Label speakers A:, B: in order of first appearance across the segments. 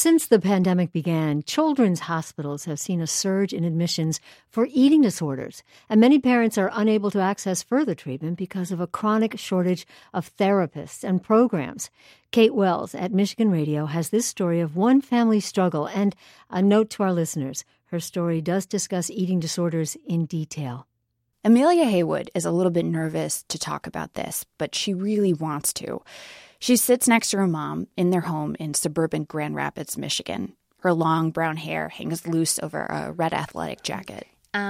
A: Since the pandemic began, children's hospitals have seen a surge in admissions for eating disorders, and many parents are unable to access further treatment because of a chronic shortage of therapists and programs. Kate Wells at Michigan Radio has this story of one family's struggle, and a note to our listeners. Her story does discuss eating disorders in detail.
B: Amelia Haywood is a little bit nervous to talk about this, but she really wants to. She sits next to her mom in their home in suburban Grand Rapids, Michigan. Her long brown hair hangs loose over a red athletic jacket.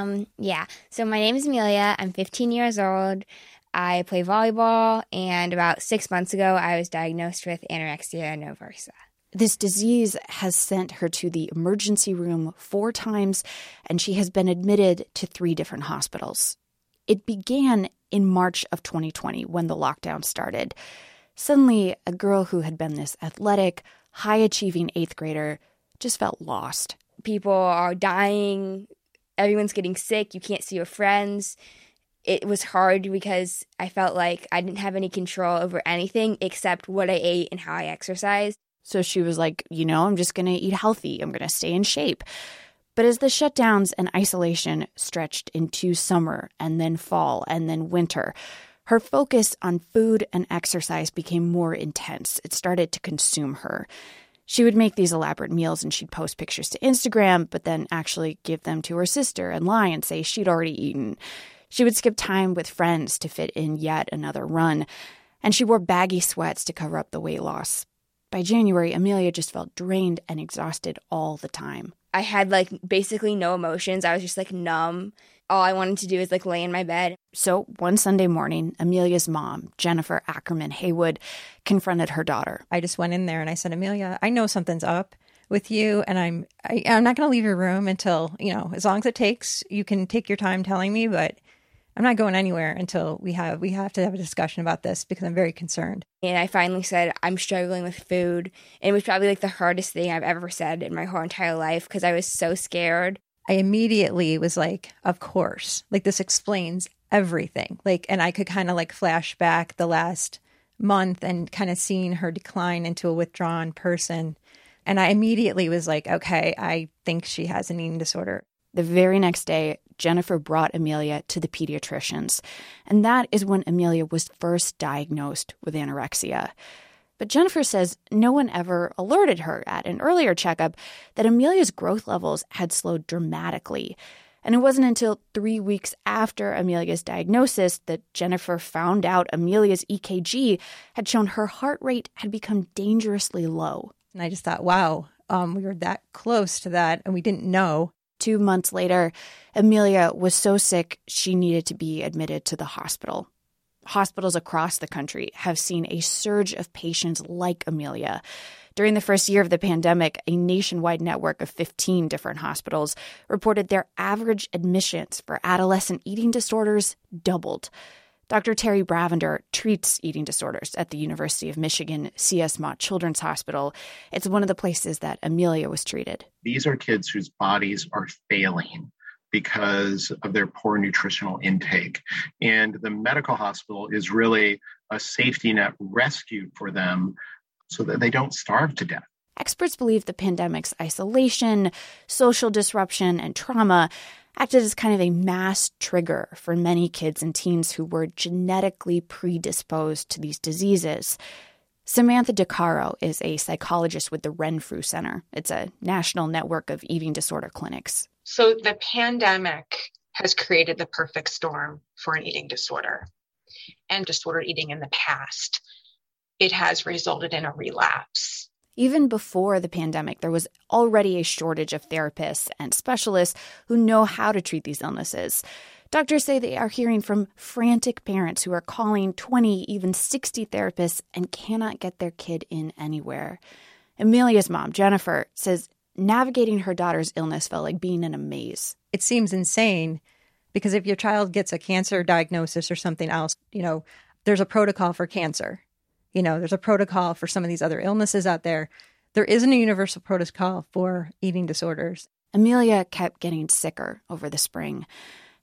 C: So my name is Amelia. I'm 15 years old. I play volleyball, and about 6 months ago, I was diagnosed with anorexia nervosa.
B: This disease has sent her to the emergency room 4 times, and she has been admitted to 3 different hospitals. It began in March of 2020 when the lockdown started. Suddenly, a girl who had been this athletic, high-achieving 8th grader just felt lost.
C: People are dying. Everyone's getting sick. You can't see your friends. It was hard because I felt like I didn't have any control over anything except what I ate and how I exercised.
B: So she was like, I'm just going to eat healthy. I'm going to stay in shape. But as the shutdowns and isolation stretched into summer and then fall and then winter, her focus on food and exercise became more intense. It started to consume her. She would make these elaborate meals and she'd post pictures to Instagram, but then actually give them to her sister and lie and say she'd already eaten. She would skip time with friends to fit in yet another run. And she wore baggy sweats to cover up the weight loss. By January, Amelia just felt drained and exhausted all the time.
C: I had basically no emotions. I was just numb. All I wanted to do is lay in my bed.
B: So one Sunday morning, Amelia's mom, Jennifer Ackerman Haywood, confronted her daughter.
D: I just went in there and I said, Amelia, I know something's up with you, and I'm not going to leave your room until, as long as it takes. You can take your time telling me, but I'm not going anywhere until we have to have a discussion about this because I'm very concerned.
C: And I finally said, I'm struggling with food. And it was probably the hardest thing I've ever said in my whole entire life because I was so scared.
D: I immediately was like, of course, this explains everything. And I could kind of flash back the last month and kind of seeing her decline into a withdrawn person. And I immediately was like, okay, I think she has an eating disorder.
B: The very next day, Jennifer brought Amelia to the pediatricians. And that is when Amelia was first diagnosed with anorexia. But Jennifer says no one ever alerted her at an earlier checkup that Amelia's growth levels had slowed dramatically. And it wasn't until 3 weeks after Amelia's diagnosis that Jennifer found out Amelia's EKG had shown her heart rate had become dangerously low.
D: And I just thought, wow, we were that close to that and we didn't know.
B: 2 months later, Amelia was so sick she needed to be admitted to the hospital. Hospitals across the country have seen a surge of patients like Amelia. During the first year of the pandemic, a nationwide network of 15 different hospitals reported their average admissions for adolescent eating disorders doubled. Dr. Terry Bravender treats eating disorders at the University of Michigan C.S. Mott Children's Hospital. It's one of the places that Amelia was treated.
E: These are kids whose bodies are failing because of their poor nutritional intake. And the medical hospital is really a safety net rescue for them so that they don't starve to death.
B: Experts believe the pandemic's isolation, social disruption, and trauma acted as kind of a mass trigger for many kids and teens who were genetically predisposed to these diseases. Samantha DeCaro is a psychologist with the Renfrew Center. It's a national network of eating disorder clinics.
F: So the pandemic has created the perfect storm for an eating disorder and disordered eating in the past. It has resulted in a relapse.
B: Even before the pandemic, there was already a shortage of therapists and specialists who know how to treat these illnesses. Doctors say they are hearing from frantic parents who are calling 20, even 60 therapists and cannot get their kid in anywhere. Amelia's mom, Jennifer, says navigating her daughter's illness felt like being in a maze.
D: It seems insane because if your child gets a cancer diagnosis or something else, there's a protocol for cancer. There's a protocol for some of these other illnesses out there. There isn't a universal protocol for eating disorders.
B: Amelia kept getting sicker over the spring.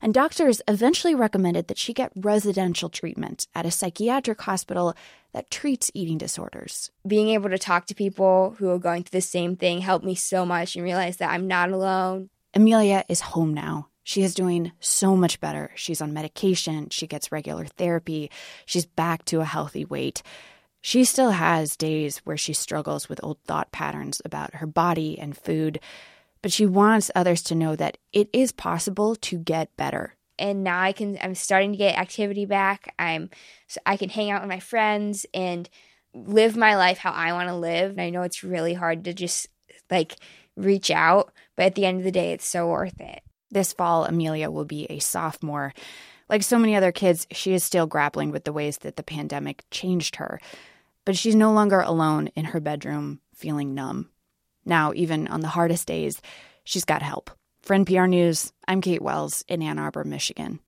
B: And doctors eventually recommended that she get residential treatment at a psychiatric hospital that treats eating disorders.
C: Being able to talk to people who are going through the same thing helped me so much and realize that I'm not alone.
B: Amelia is home now. She is doing so much better. She's on medication. She gets regular therapy. She's back to a healthy weight. She still has days where she struggles with old thought patterns about her body and food, but she wants others to know that it is possible to get better.
C: And now I'm starting to get activity back. So I can hang out with my friends and live my life how I want to live. And I know it's really hard to just reach out, but at the end of the day, it's so worth it.
B: This fall, Amelia will be a sophomore. Like so many other kids, she is still grappling with the ways that the pandemic changed her. But she's no longer alone in her bedroom feeling numb. Now, even on the hardest days, she's got help. For NPR News, I'm Kate Wells in Ann Arbor, Michigan.